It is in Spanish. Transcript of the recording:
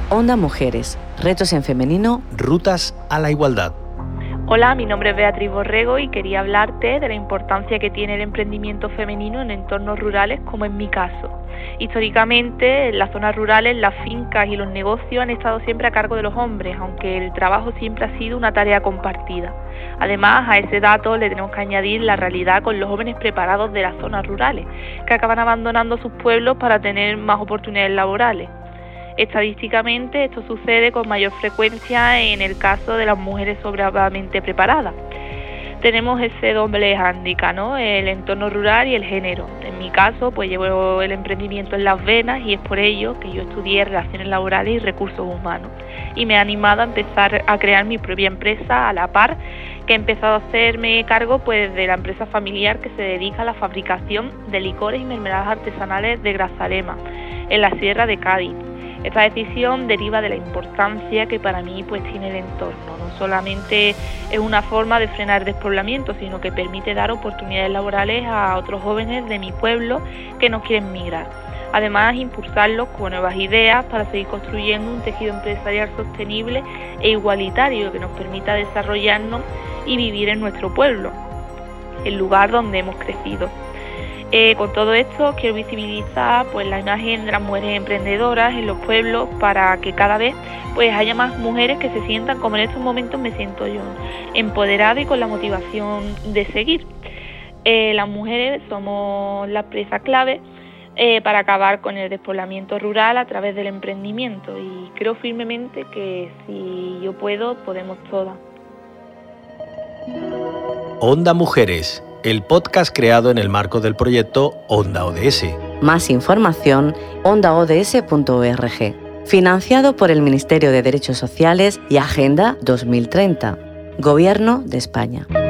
Onda Mujeres, retos en femenino, rutas a la igualdad. Hola, mi nombre es Beatriz Borrego y quería hablarte de la importancia que tiene el emprendimiento femenino en entornos rurales, como en mi caso. Históricamente, en las zonas rurales, las fincas y los negocios han estado siempre a cargo de los hombres, aunque el trabajo siempre ha sido una tarea compartida. Además, a ese dato le tenemos que añadir la realidad con los jóvenes preparados de las zonas rurales, que acaban abandonando sus pueblos para tener más oportunidades laborales. Estadísticamente, esto sucede con mayor frecuencia en el caso de las mujeres sobradamente preparadas. Tenemos ese doble hándicap, ¿no? El entorno rural y el género. En mi caso, pues llevo el emprendimiento en las venas y es por ello que yo estudié Relaciones Laborales y Recursos Humanos y me ha animado a empezar a crear mi propia empresa a la par, que he empezado a hacerme cargo pues de la empresa familiar que se dedica a la fabricación de licores y mermeladas artesanales de Grazalema, en la Sierra de Cádiz. Esta decisión deriva de la importancia que para mí pues tiene el entorno. No solamente es una forma de frenar el despoblamiento, sino que permite dar oportunidades laborales a otros jóvenes de mi pueblo que no quieren migrar. Además, impulsarlos con nuevas ideas para seguir construyendo un tejido empresarial sostenible e igualitario que nos permita desarrollarnos y vivir en nuestro pueblo, el lugar donde hemos crecido. Con todo esto quiero visibilizar pues la imagen de las mujeres emprendedoras en los pueblos para que cada vez pues haya más mujeres que se sientan como en estos momentos me siento yo, empoderadas y con la motivación de seguir. Las mujeres somos la pieza clave para acabar con el despoblamiento rural a través del emprendimiento y creo firmemente que si yo puedo, podemos todas. Onda Mujeres, el podcast creado en el marco del proyecto Onda ODS. Más información, ondaods.org. Financiado por el Ministerio de Derechos Sociales y Agenda 2030. Gobierno de España.